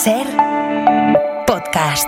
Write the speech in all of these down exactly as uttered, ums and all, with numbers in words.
Ser podcast.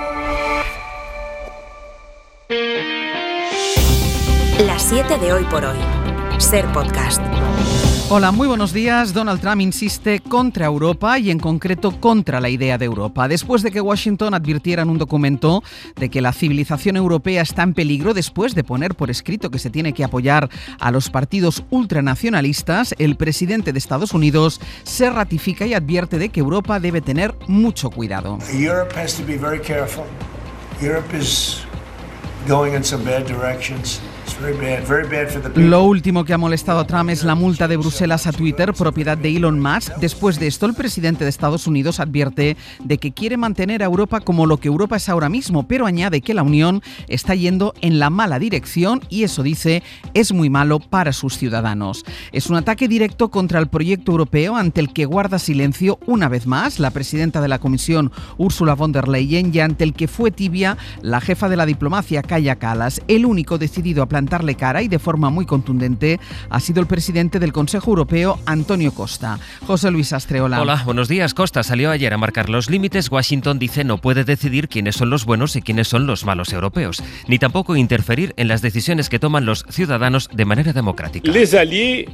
Las siete de hoy por hoy. Ser podcast. Hola, muy buenos días. Donald Trump insiste contra Europa y en concreto contra la idea de Europa. Después de que Washington advirtiera en un documento de que la civilización europea está en peligro, después de poner por escrito que se tiene que apoyar a los partidos ultranacionalistas, el presidente de Estados Unidos se ratifica y advierte de que Europa debe tener mucho cuidado. Europe has to be very careful. Europe is going in some bad directions. Lo último que ha molestado a Trump es la multa de Bruselas a Twitter, propiedad de Elon Musk. Después de esto, el presidente de Estados Unidos advierte de que quiere mantener a Europa como lo que Europa es ahora mismo, pero añade que la Unión está yendo en la mala dirección y eso, dice, es muy malo para sus ciudadanos. Es un ataque directo contra el proyecto europeo ante el que guarda silencio una vez más la presidenta de la Comisión, Ursula von der Leyen, y ante el que fue tibia la jefa de la diplomacia, Kaja Kallas. El único decidido a plantarle cara y de forma muy contundente ha sido el presidente del Consejo Europeo, Antonio Costa. José Luis Astreola. Hola, buenos días. Costa salió ayer a marcar los límites. Washington dice no puede decidir quiénes son los buenos y quiénes son los malos europeos, ni tampoco interferir en las decisiones que toman los ciudadanos de manera democrática. Les alliés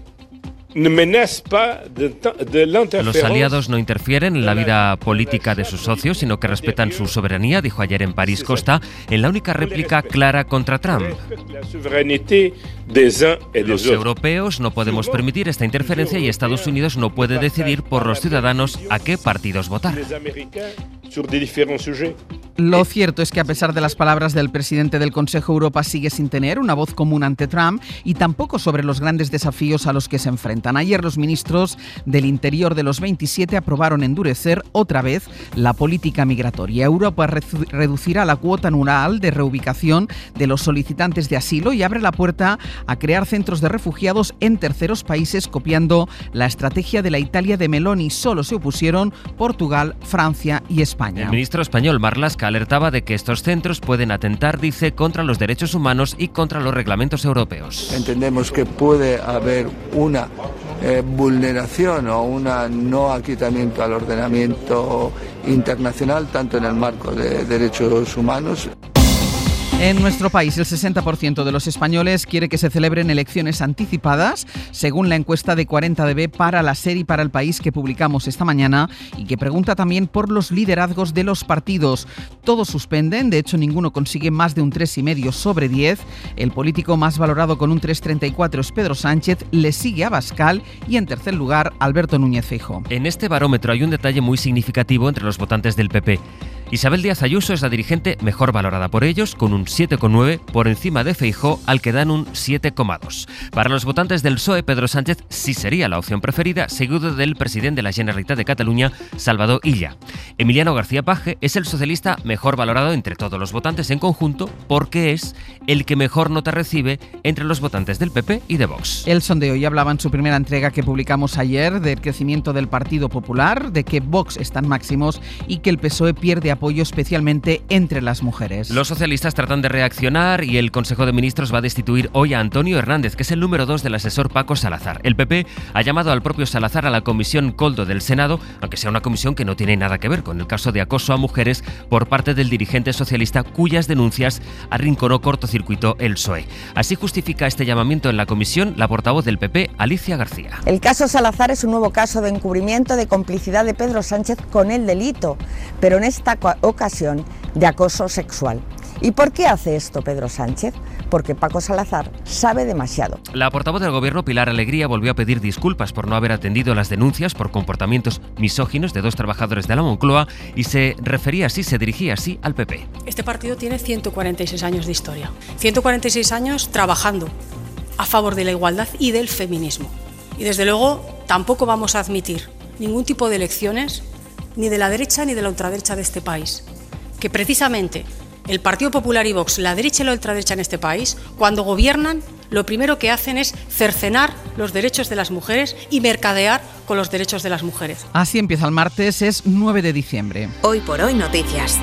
Los aliados no interfieren en la vida política de sus socios, sino que respetan su soberanía, dijo ayer en París Costa, en la única réplica clara contra Trump. Los europeos no podemos permitir esta interferencia y Estados Unidos no puede decidir por los ciudadanos a qué partidos votar. Lo cierto es que a pesar de las palabras del presidente del Consejo, Europa sigue sin tener una voz común ante Trump y tampoco sobre los grandes desafíos a los que se enfrentan. Ayer los ministros del Interior de los veintisiete aprobaron endurecer otra vez la política migratoria. Europa redu- reducirá la cuota anual de reubicación de los solicitantes de asilo y abre la puerta a crear centros de refugiados en terceros países, copiando la estrategia de la Italia de Meloni. Solo se opusieron Portugal, Francia y España. El ministro español Marlaska alertaba de que estos centros pueden atentar, dice, contra los derechos humanos y contra los reglamentos europeos. Entendemos que puede haber una eh, vulneración o una no aquitamiento al ordenamiento internacional, tanto en el marco de derechos humanos. En nuestro país, el sesenta por ciento de los españoles quiere que se celebren elecciones anticipadas, según la encuesta de cuarenta D B para la SER y para el País que publicamos esta mañana y que pregunta también por los liderazgos de los partidos. Todos suspenden, de hecho ninguno consigue más de un tres coma cinco sobre diez. El político más valorado con un tres coma treinta y cuatro es Pedro Sánchez, le sigue Abascal y en tercer lugar Alberto Núñez Feijóo. En este barómetro hay un detalle muy significativo entre los votantes del P P. Isabel Díaz Ayuso es la dirigente mejor valorada por ellos, con un siete coma nueve por encima de Feijóo, al que dan un siete coma dos. Para los votantes del P S O E, Pedro Sánchez sí sería la opción preferida, seguido del presidente de la Generalitat de Cataluña, Salvador Illa. Emiliano García Paje es el socialista mejor valorado entre todos los votantes en conjunto, porque es el que mejor nota recibe entre los votantes del P P y de Vox. El sondeo ya hablaba en su primera entrega que publicamos ayer del crecimiento del Partido Popular, de que Vox están máximos y que el P S O E pierde apoyo apoyo especialmente entre las mujeres. Los socialistas tratan de reaccionar y el Consejo de Ministros va a destituir hoy a Antonio Hernández, que es el número dos del asesor Paco Salazar. El P P ha llamado al propio Salazar a la Comisión Coldo del Senado, aunque sea una comisión que no tiene nada que ver con el caso de acoso a mujeres por parte del dirigente socialista, cuyas denuncias arrinconó cortocircuito el P S O E. Así justifica este llamamiento en la comisión la portavoz del P P, Alicia García. El caso Salazar es un nuevo caso de encubrimiento de complicidad de Pedro Sánchez con el delito, pero en esta ocasión de acoso sexual. ¿Y por qué hace esto Pedro Sánchez? Porque Paco Salazar sabe demasiado. La portavoz del Gobierno, Pilar Alegría, volvió a pedir disculpas por no haber atendido las denuncias por comportamientos misóginos de dos trabajadores de la Moncloa y se refería así, se dirigía así al P P. Este partido tiene ciento cuarenta y seis años de historia. ciento cuarenta y seis años trabajando a favor de la igualdad y del feminismo. Y desde luego tampoco vamos a admitir ningún tipo de elecciones ni de la derecha ni de la ultraderecha de este país. Que precisamente el Partido Popular y Vox, la derecha y la ultraderecha en este país, cuando gobiernan, lo primero que hacen es cercenar los derechos de las mujeres y mercadear con los derechos de las mujeres. Así empieza el martes, es nueve de diciembre. Hoy por hoy noticias.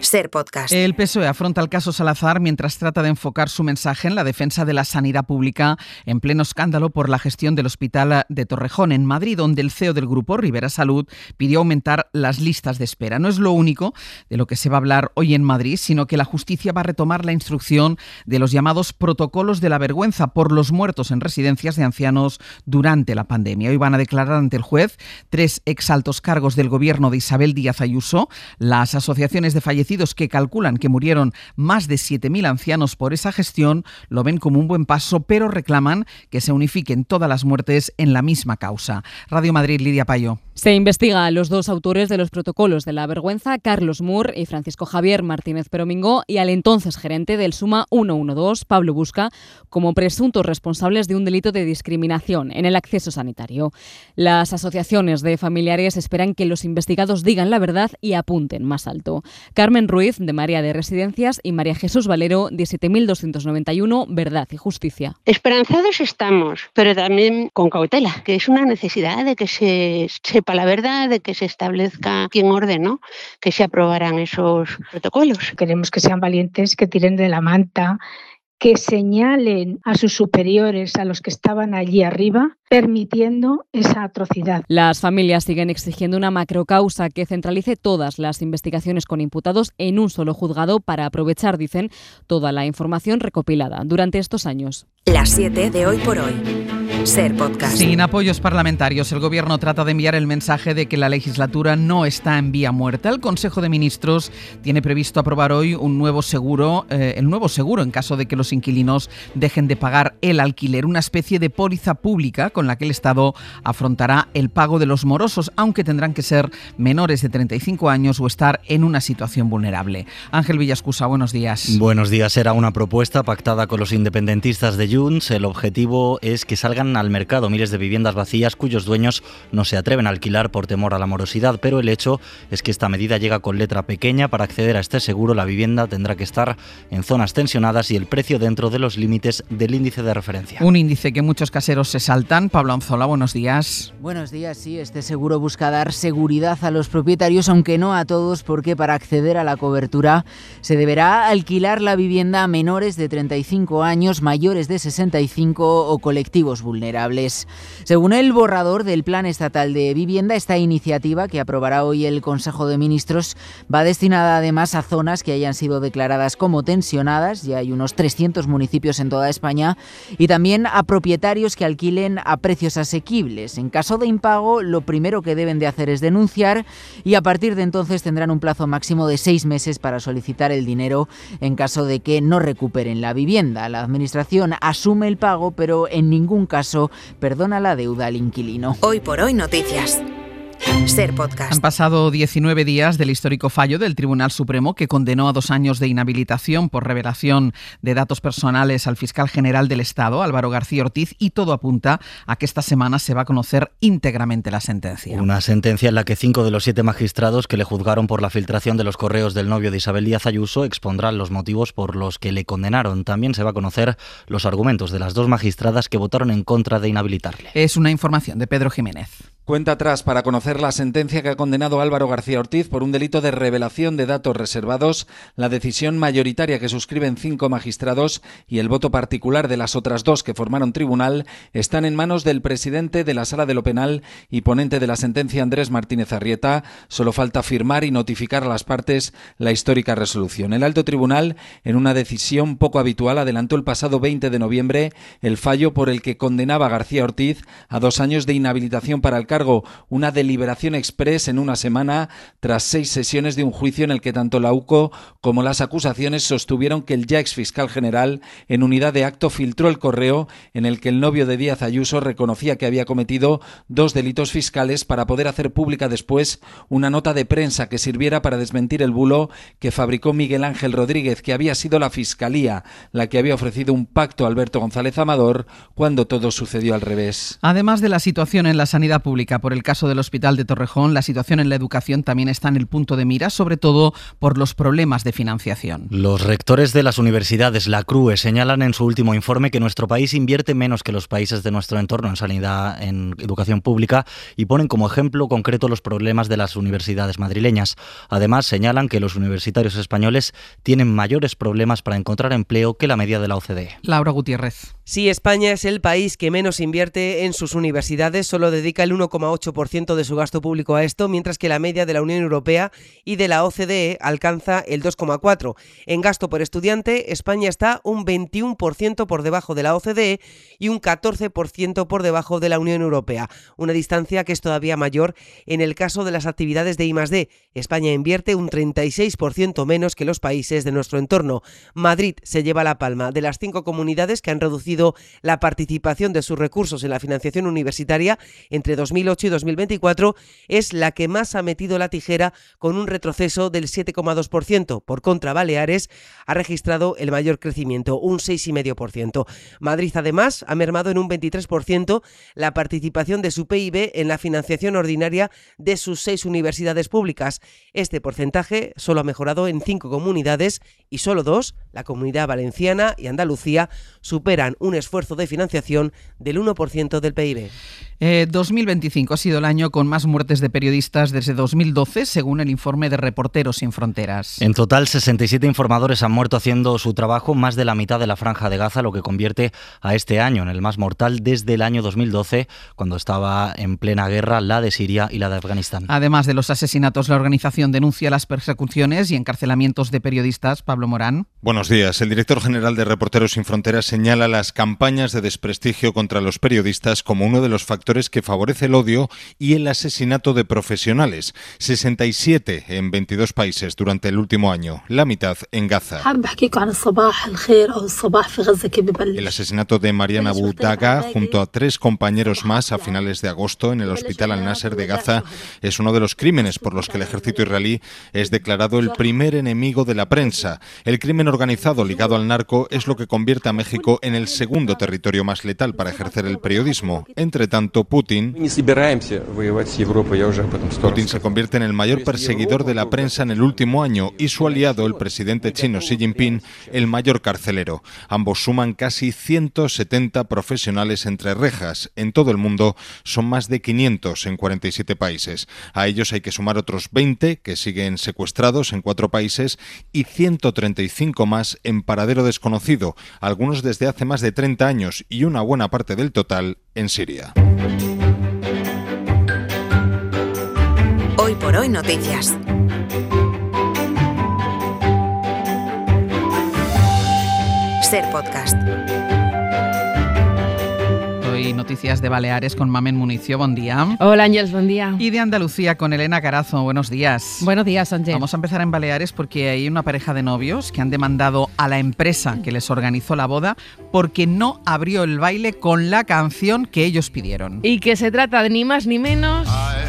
Ser Podcast. El P S O E afronta el caso Salazar mientras trata de enfocar su mensaje en la defensa de la sanidad pública en pleno escándalo por la gestión del Hospital de Torrejón, en Madrid, donde el C E O del grupo, Rivera Salud, pidió aumentar las listas de espera. No es lo único de lo que se va a hablar hoy en Madrid, sino que la justicia va a retomar la instrucción de los llamados protocolos de la vergüenza por los muertos en residencias de ancianos durante la pandemia. Hoy van a declarar ante el juez tres exaltos cargos del gobierno de Isabel Díaz Ayuso, las asociaciones de fallecidos que calculan que murieron más de siete mil ancianos por esa gestión, lo ven como un buen paso, pero reclaman que se unifiquen todas las muertes en la misma causa. Radio Madrid, Lidia Payo. Se investiga a los dos autores de los protocolos de la vergüenza, Carlos Moore y Francisco Javier Martínez Peromingo, y al entonces gerente del Suma ciento doce, Pablo Busca, como presuntos responsables de un delito de discriminación en el acceso sanitario. Las asociaciones de familiares esperan que los investigados digan la verdad y apunten más alto. Carmen Ruiz, de María de Residencias, y María Jesús Valero, de siete mil doscientos noventa y uno, Verdad y Justicia. Esperanzados estamos, pero también con cautela, que es una necesidad de que se sepa la verdad, de que se establezca quién ordenó que se aprobaran esos protocolos. Queremos que sean valientes, que tiren de la manta, que señalen a sus superiores, a los que estaban allí arriba, permitiendo esa atrocidad. Las familias siguen exigiendo una macrocausa que centralice todas las investigaciones con imputados en un solo juzgado para aprovechar, dicen, toda la información recopilada durante estos años. Las siete de Hoy por Hoy. Ser Podcast. Sin apoyos parlamentarios, el Gobierno trata de enviar el mensaje de que la legislatura no está en vía muerta. El Consejo de Ministros tiene previsto aprobar hoy un nuevo seguro, eh, el nuevo seguro en caso de que los inquilinos dejen de pagar el alquiler, una especie de póliza pública con la que el Estado afrontará el pago de los morosos, aunque tendrán que ser menores de treinta y cinco años o estar en una situación vulnerable. Ángel Villascusa, buenos días. Buenos días. Será una propuesta pactada con los independentistas de Junts. El objetivo es que salgan al mercado miles de viviendas vacías cuyos dueños no se atreven a alquilar por temor a la morosidad, pero el hecho es que esta medida llega con letra pequeña. Para acceder a este seguro, la vivienda tendrá que estar en zonas tensionadas y el precio dentro de los límites del índice de referencia. Un índice que muchos caseros se saltan. Pablo Anzola, buenos días. Buenos días, sí, este seguro busca dar seguridad a los propietarios, aunque no a todos, porque para acceder a la cobertura se deberá alquilar la vivienda a menores de treinta y cinco años, mayores de sesenta y cinco o colectivos vulnerables. Según el borrador del Plan Estatal de Vivienda, esta iniciativa que aprobará hoy el Consejo de Ministros va destinada además a zonas que hayan sido declaradas como tensionadas, ya hay unos trescientos municipios en toda España, y también a propietarios que alquilen a precios asequibles. En caso de impago, lo primero que deben de hacer es denunciar y a partir de entonces tendrán un plazo máximo de seis meses para solicitar el dinero en caso de que no recuperen la vivienda. La Administración asume el pago, pero en ningún caso perdona la deuda al inquilino. Hoy por Hoy Noticias. Ser Podcast. Han pasado diecinueve días del histórico fallo del Tribunal Supremo que condenó a dos años de inhabilitación por revelación de datos personales al fiscal general del Estado, Álvaro García Ortiz, y todo apunta a que esta semana se va a conocer íntegramente la sentencia. Una sentencia en la que cinco de los siete magistrados que le juzgaron por la filtración de los correos del novio de Isabel Díaz Ayuso expondrán los motivos por los que le condenaron. También se va a conocer los argumentos de las dos magistradas que votaron en contra de inhabilitarle. Es una información de Pedro Jiménez. Cuenta atrás para conocer la sentencia que ha condenado a Álvaro García Ortiz por un delito de revelación de datos reservados, la decisión mayoritaria que suscriben cinco magistrados y el voto particular de las otras dos que formaron tribunal están en manos del presidente de la Sala de lo Penal y ponente de la sentencia, Andrés Martínez Arrieta. Solo falta firmar y notificar a las partes la histórica resolución. El alto tribunal, en una decisión poco habitual, adelantó el pasado veinte de noviembre el fallo por el que condenaba a García Ortiz a dos años de inhabilitación para el cargo, una deliberación express en una semana tras seis sesiones de un juicio en el que tanto la U C O como las acusaciones sostuvieron que el ya exfiscal general en unidad de acto filtró el correo en el que el novio de Díaz Ayuso reconocía que había cometido dos delitos fiscales para poder hacer pública después una nota de prensa que sirviera para desmentir el bulo que fabricó Miguel Ángel Rodríguez, que había sido la Fiscalía la que había ofrecido un pacto a Alberto González Amador cuando todo sucedió al revés. Además de la situación en la sanidad pública, pública. Por el caso del Hospital de Torrejón, la situación en la educación también está en el punto de mira, sobre todo por los problemas de financiación. Los rectores de las universidades, la CRUE, señalan en su último informe que nuestro país invierte menos que los países de nuestro entorno en sanidad, en educación pública, y ponen como ejemplo concreto los problemas de las universidades madrileñas. Además, señalan que los universitarios españoles tienen mayores problemas para encontrar empleo que la media de la O C D E. Laura Gutiérrez. Sí, España es el país que menos invierte en sus universidades, solo dedica el uno coma ocho por ciento de su gasto público a esto, mientras que la media de la Unión Europea y de la O C D E alcanza el dos coma cuatro por ciento. En gasto por estudiante, España está un veintiuno por ciento por debajo de la O C D E y un catorce por ciento por debajo de la Unión Europea, una distancia que es todavía mayor en el caso de las actividades de I más D. España invierte un treinta y seis por ciento menos que los países de nuestro entorno. Madrid se lleva la palma de las cinco comunidades que han reducido la participación de sus recursos en la financiación universitaria entre dos mil ocho y dos mil veinticuatro, es la que más ha metido la tijera con un retroceso del siete coma dos por ciento. Por contra, Baleares ha registrado el mayor crecimiento, un seis coma cinco por ciento. Madrid, además, ha mermado en un veintitrés por ciento la participación de su P I B en la financiación ordinaria de sus seis universidades públicas. Este porcentaje solo ha mejorado en cinco comunidades y solo dos, la Comunidad Valenciana y Andalucía, superan un esfuerzo de financiación del uno por ciento del P I B. Eh, dos mil veinticinco ha sido el año con más muertes de periodistas desde dos mil doce, según el informe de Reporteros Sin Fronteras. En total, sesenta y siete informadores han muerto haciendo su trabajo, más de la mitad de la Franja de Gaza, lo que convierte a este año en el más mortal desde el año dos mil doce, cuando estaba en plena guerra la de Siria y la de Afganistán. Además de los asesinatos, la organización denuncia las persecuciones y encarcelamientos de periodistas. Pablo Morán. Buenos días. El director general de Reporteros Sin Fronteras señala las campañas de desprestigio contra los periodistas como uno de los factores que favorece el odio y el asesinato de profesionales. sesenta y siete en veintidós países durante el último año, la mitad en Gaza. El asesinato de Mariana Abu Daga, junto a tres compañeros más a finales de agosto en el hospital Al-Nasser de Gaza, es uno de los crímenes por los que el ejército israelí es declarado el primer enemigo de la prensa. El crimen organizado ligado al narco es lo que convierte a México en el segundo territorio más letal para ejercer el periodismo. Entre tanto, Putin, Putin se convierte en el mayor perseguidor de la prensa en el último año y su aliado, el presidente chino Xi Jinping, el mayor carcelero. Ambos suman casi ciento setenta profesionales entre rejas. En todo el mundo son más de quinientos en cuarenta y siete países. A ellos hay que sumar otros veinte que siguen secuestrados en cuatro países y ciento treinta y cinco más en paradero desconocido, algunos desde hace más de treinta años y una buena parte del total en Siria. Hoy por hoy noticias. Ser Podcast. Hoy noticias de Baleares con Mamen Municio, buen día. Hola Ángeles, buen día. Y de Andalucía con Elena Carazo, buenos días. Buenos días, Ángel. Vamos a empezar en Baleares porque hay una pareja de novios que han demandado a la empresa que les organizó la boda porque no abrió el baile con la canción que ellos pidieron. Y que se trata de ni más ni menos...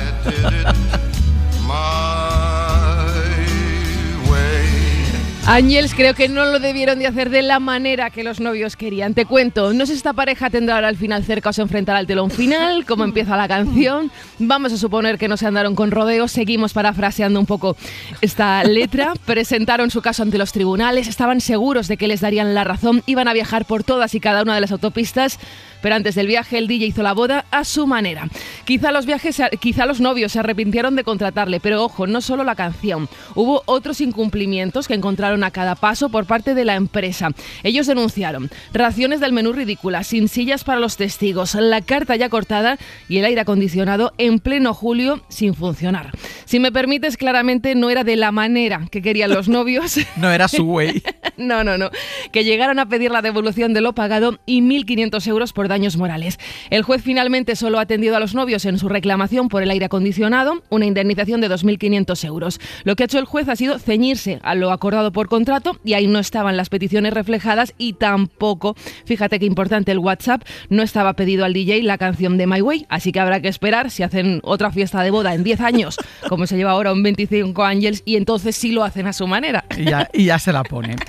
Ángels, creo que no lo debieron de hacer de la manera que los novios querían. Te cuento, no sé si esta pareja tendrá ahora al final cerca o se enfrentará al telón final, cómo empieza la canción. Vamos a suponer que no se andaron con rodeos, seguimos parafraseando un poco esta letra. Presentaron su caso ante los tribunales, estaban seguros de que les darían la razón, iban a viajar por todas y cada una de las autopistas, pero antes del viaje el D J hizo la boda a su manera. Quizá los viajes, quizá los novios se arrepintieron de contratarle, pero ojo, no solo la canción. Hubo otros incumplimientos que encontraron a cada paso por parte de la empresa. Ellos denunciaron raciones del menú ridículas, sin sillas para los testigos, la carta ya cortada y el aire acondicionado en pleno julio sin funcionar. Si me permites, claramente no era de la manera que querían los novios. No era su way. No, no, no. Que llegaron a pedir la devolución de lo pagado y mil quinientos euros por daños morales. El juez finalmente solo ha atendido a los novios en su reclamación por el aire acondicionado, una indemnización de dos mil quinientos euros. Lo que ha hecho el juez ha sido ceñirse a lo acordado por contrato y ahí no estaban las peticiones reflejadas y tampoco, fíjate qué importante el WhatsApp, no estaba pedido al D J la canción de My Way, así que habrá que esperar si hacen otra fiesta de boda en diez años, como se lleva ahora un veinticinco Ángels, y entonces sí lo hacen a su manera. Y ya, y ya se la ponen.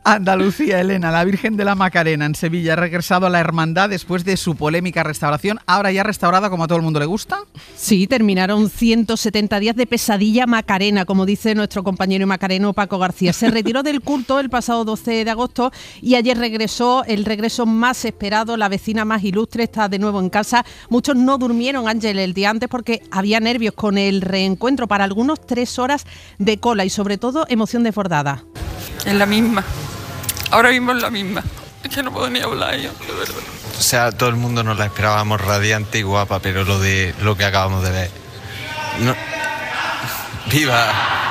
Andalucía, Elena, la Virgen de la Macarena en Sevilla ha regresado a la hermandad después de su polémica restauración. ¿Ahora ya restaurada como a todo el mundo le gusta? Sí, terminaron ciento setenta días de pesadilla macarena, como dice nuestro compañero macareno Paco García. Se retiró del culto el pasado doce de agosto y ayer regresó, el regreso más esperado. La vecina más ilustre está de nuevo en casa. Muchos no durmieron, Ángel, el día antes porque había nervios con el reencuentro. Para algunos, tres horas de cola y sobre todo emoción desbordada. Es la misma. Ahora mismo es la misma. Es que no puedo ni hablar yo, de verdad. O sea, todo el mundo nos la esperábamos radiante y guapa, pero lo de lo que acabamos de ver... No. ¡Viva!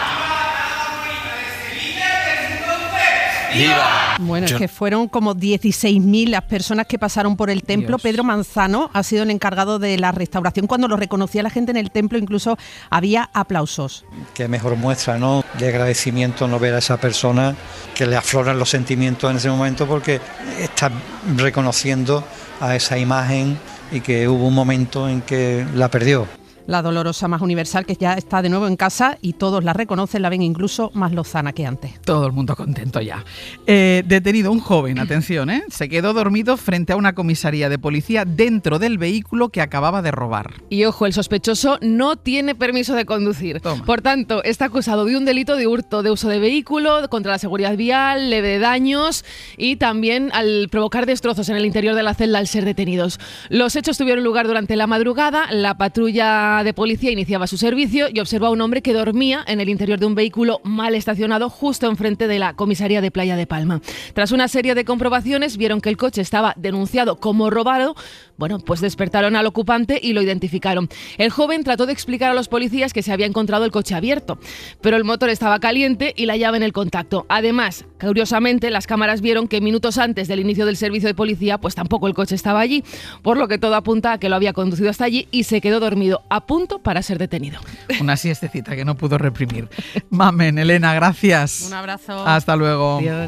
¡Viva! Bueno, Yo... es que fueron como dieciséis mil las personas que pasaron por el templo. Dios. Pedro Manzano ha sido el encargado de la restauración. Cuando lo reconocía la gente en el templo, incluso había aplausos. Qué mejor muestra, ¿no?, de agradecimiento no ver a esa persona, que le afloran los sentimientos en ese momento porque está reconociendo a esa imagen y que hubo un momento en que la perdió. La dolorosa más universal, que ya está de nuevo en casa y todos la reconocen, la ven incluso más lozana que antes. Todo el mundo contento ya. Eh, detenido un joven, atención, ¿eh? se quedó dormido frente a una comisaría de policía dentro del vehículo que acababa de robar. Y ojo, el sospechoso no tiene permiso de conducir. Toma. Por tanto, está acusado de un delito de hurto de uso de vehículo, contra la seguridad vial, leve de daños y también al provocar destrozos en el interior de la celda al ser detenidos. Los hechos tuvieron lugar durante la madrugada. La patrulla de policía iniciaba su servicio y observó a un hombre que dormía en el interior de un vehículo mal estacionado justo enfrente de la comisaría de Playa de Palma. Tras una serie de comprobaciones vieron que el coche estaba denunciado como robado. Bueno, pues despertaron al ocupante y lo identificaron. El joven trató de explicar a los policías que se había encontrado el coche abierto, pero el motor estaba caliente y la llave en el contacto. Además, curiosamente, las cámaras vieron que minutos antes del inicio del servicio de policía, pues tampoco el coche estaba allí, por lo que todo apunta a que lo había conducido hasta allí y se quedó dormido a punto para ser detenido. Una siestecita que no pudo reprimir. Mamen, Elena, gracias. Un abrazo. Hasta luego. Adiós.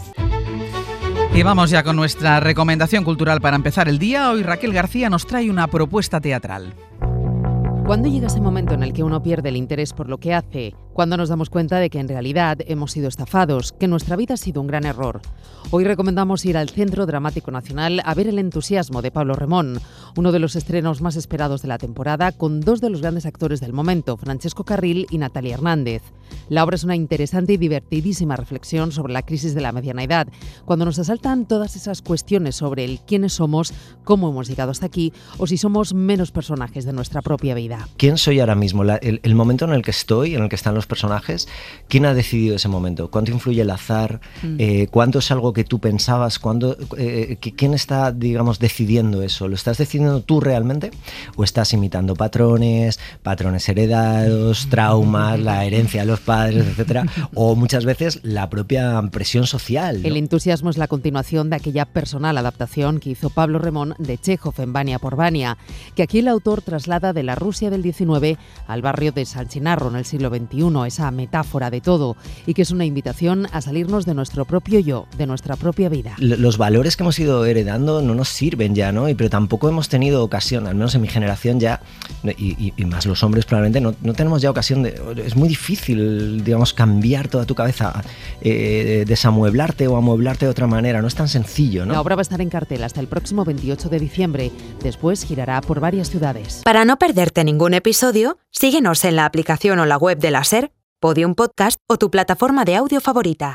Y vamos ya con nuestra recomendación cultural para empezar el día. Hoy Raquel García nos trae una propuesta teatral. ¿Cuándo llega ese momento en el que uno pierde el interés por lo que hace? Cuando nos damos cuenta de que en realidad hemos sido estafados, que nuestra vida ha sido un gran error. Hoy recomendamos ir al Centro Dramático Nacional a ver El entusiasmo de Pablo Remón, uno de los estrenos más esperados de la temporada, con dos de los grandes actores del momento, Francesco Carril y Natalia Hernández. La obra es una interesante y divertidísima reflexión sobre la crisis de la mediana edad, cuando nos asaltan todas esas cuestiones sobre el quiénes somos, cómo hemos llegado hasta aquí, o si somos menos personajes de nuestra propia vida. ¿Quién soy ahora mismo? La, el, el momento en el que estoy, en el que están los personajes, ¿quién ha decidido ese momento? ¿Cuánto influye el azar? Mm. Eh, ¿Cuánto es algo que tú pensabas? ¿Cuándo, eh, ¿Quién está, digamos, decidiendo eso? ¿Lo estás decidiendo tú realmente? ¿O estás imitando patrones, patrones heredados, traumas, la herencia de los padres, etcétera? O muchas veces la propia presión social, ¿no? El entusiasmo es la continuación de aquella personal adaptación que hizo Pablo Remón de Chejov en Vania por Vania, que aquí el autor traslada de la Rusia del diecinueve al barrio de San Chinarro en el siglo veintiuno, esa metáfora de todo, y que es una invitación a salirnos de nuestro propio yo, de nuestra propia vida. Los valores que hemos ido heredando no nos sirven ya, ¿no? Pero tampoco hemos tenido ocasión, al menos en mi generación ya, y, y, y más los hombres probablemente, no, no tenemos ya ocasión de... Es muy difícil, digamos, cambiar toda tu cabeza, eh, desamueblarte o amueblarte de otra manera, no es tan sencillo, ¿no? La obra va a estar en cartel hasta el próximo veintiocho de diciembre, después girará por varias ciudades. Para no perderte ningún episodio, síguenos en la aplicación o la web de la SER, Podium Podcast o tu plataforma de audio favorita.